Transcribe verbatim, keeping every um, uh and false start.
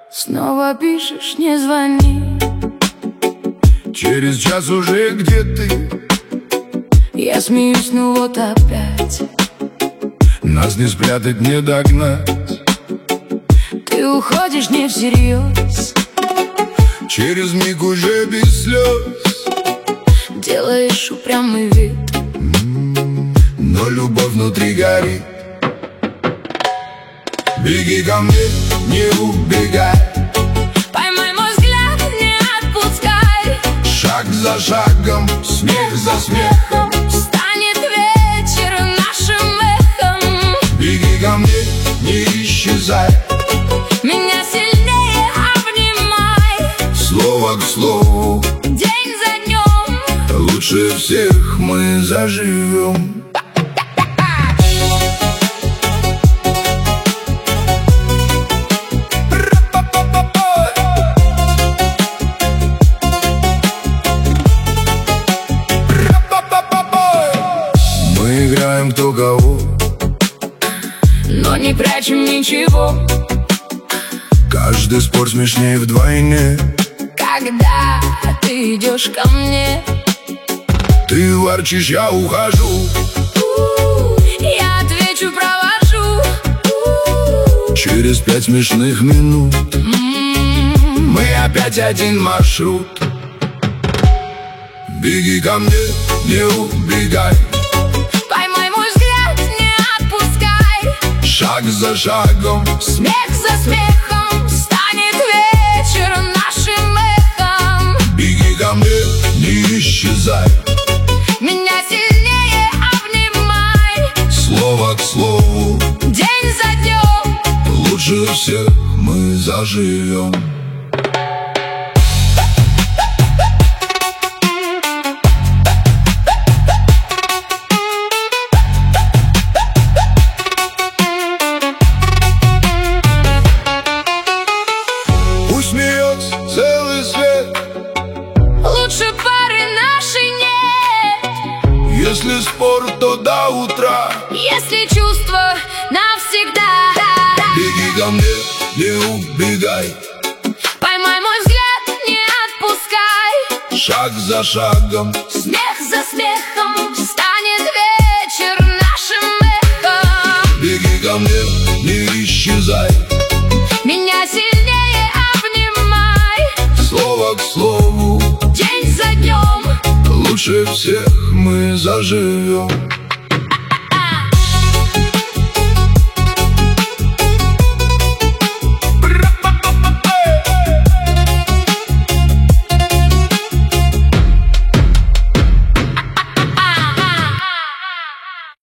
Снова пишешь, не звони. Через час уже где ты? Я смеюсь, ну вот опять. Нас не спрятать, не догнать. Ты уходишь не всерьез. Через миг уже без слез. Делаешь упрямый вид, но любовь внутри горит. Беги ко мне, не убегай. Поймай мой взгляд, не отпускай. Шаг за шагом, смех за смехом, станет вечер нашим эхом. беги ко мне, не исчезай. Меня сильнее обнимай. Слово к слову, день за днем, лучше всех мы заживем. Мы играем кто кого, но не прячем ничего. Каждый спор смешнее вдвойне. Когда ты идешь ко мне, ты ворчишь, я ухожу. Я отвечу, провожу. Через пять смешных минут мы опять один маршрут. Беги ко мне, не убегай. Поймай мой взгляд, не отпускай. Шаг за шагом, смех за смехом, станет вечер нашим эхом. Беги ко мне, не исчезай. Меня сильнее обнимай. Слово к слову, день за днем, лучше всех мы заживем. Смеется целый свет. Лучше пары нашей нет. Если спор, то до утра. Если чувства навсегда. Беги ко мне, не убегай. Поймай мой взгляд, не отпускай. Шаг за шагом, смех за смехом, станет вечер нашим эхом. Беги ко мне, не исчезай. Меня сильнее обнимай. Слово к слову, день за днем, лучше всех мы заживем.